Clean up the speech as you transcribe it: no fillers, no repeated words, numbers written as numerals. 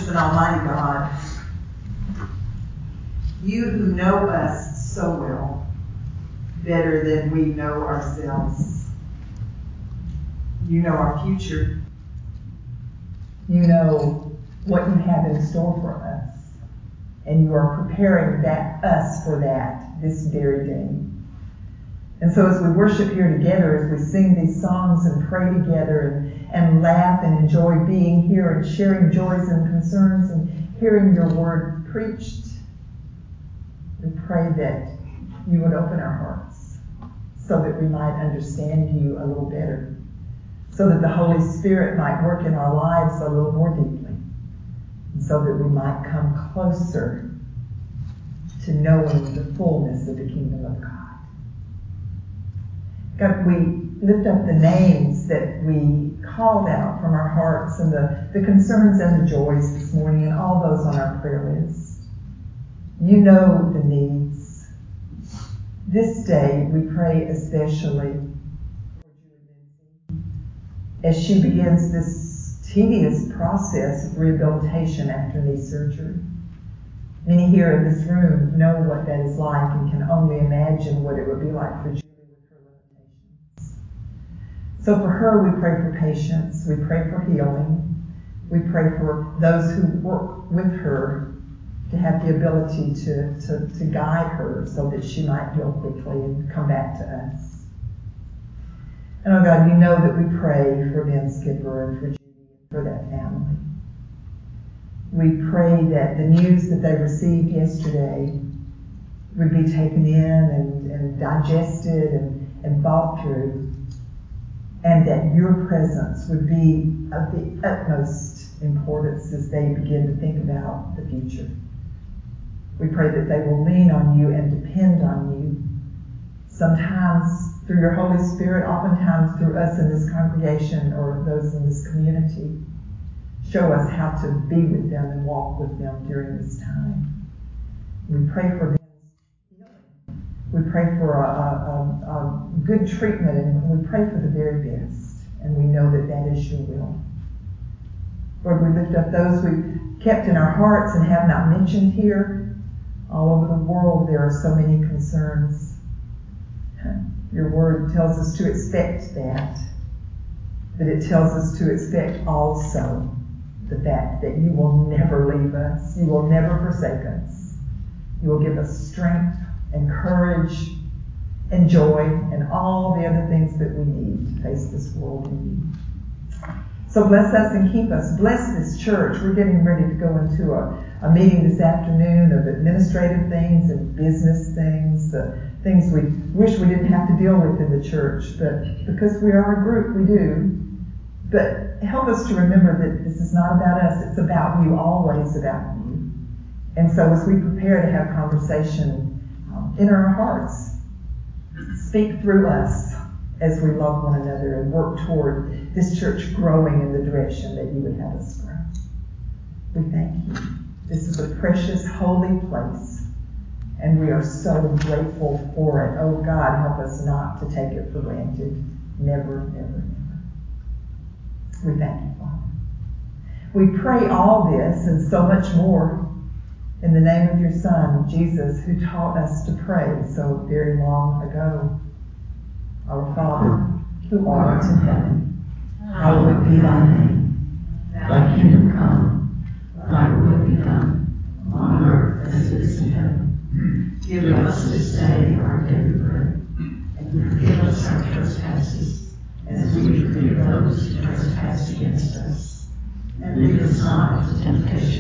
and almighty God, you who know us so well, better than we know ourselves. You know our future. You know what you have in store for us. And you are preparing us for that this very day. And so as we worship here together, as we sing these songs and pray together and laugh and enjoy being here and sharing joys and concerns and hearing your word preached, we pray that you would open our hearts so that we might understand you a little better, so that the Holy Spirit might work in our lives a little more deeply, and so that we might come closer to knowing the fullness of the kingdom of God. God, we lift up the names that we called out from our hearts and the concerns and the joys this morning and all those on our prayer list. You know the needs. This day we pray especially for Julie Lindsay as she begins this tedious process of rehabilitation after knee surgery. Many here in this room know what that is like and can only imagine what it would be like for Julie with her limitations. So for her, we pray for patience. We pray for healing. We pray for those who work with her to have the ability to guide her so that she might heal quickly and come back to us. And oh God, you know that we pray for Ben Skipper and for Judy and for that family. We pray that the news that they received yesterday would be taken in and digested and thought through, and that your presence would be of the utmost importance as they begin to think about the future. We pray that they will lean on you and depend on you, sometimes through your Holy Spirit, oftentimes through us in this congregation or those in this community. Show us how to be with them and walk with them during this time. We pray for healing. We pray for a good treatment, and we pray for the very best. And we know that that is your will. Lord, we lift up those we've kept in our hearts and have not mentioned here. All over the world there are so many concerns. Your word tells us to expect that. But it tells us to expect also the fact that you will never leave us. You will never forsake us. You will give us strength and courage and joy and all the other things that we need to face this world in you. So bless us and keep us. Bless this church. We're getting ready to go into a meeting this afternoon of administrative things and business things, things we wish we didn't have to deal with in the church, but because we are a group, we do. But help us to remember that this is not about us. It's about you, always about you. And so as we prepare to have conversation in our hearts, speak through us as we love one another and work toward this church growing in the direction that you would have us grow. We thank you. This is a precious, holy place, and we are so grateful for it. Oh God, help us not to take it for granted. Never, never, never. We thank you, Father. We pray all this and so much more in the name of your Son, Jesus, who taught us to pray so very long ago. Our Father, who art in heaven, hallowed be thy name. Thy kingdom come, thy will be done, on earth as it is in heaven. Give us this day our daily bread, and forgive us our trespasses, as we forgive those who trespass against us. And lead us not into temptation,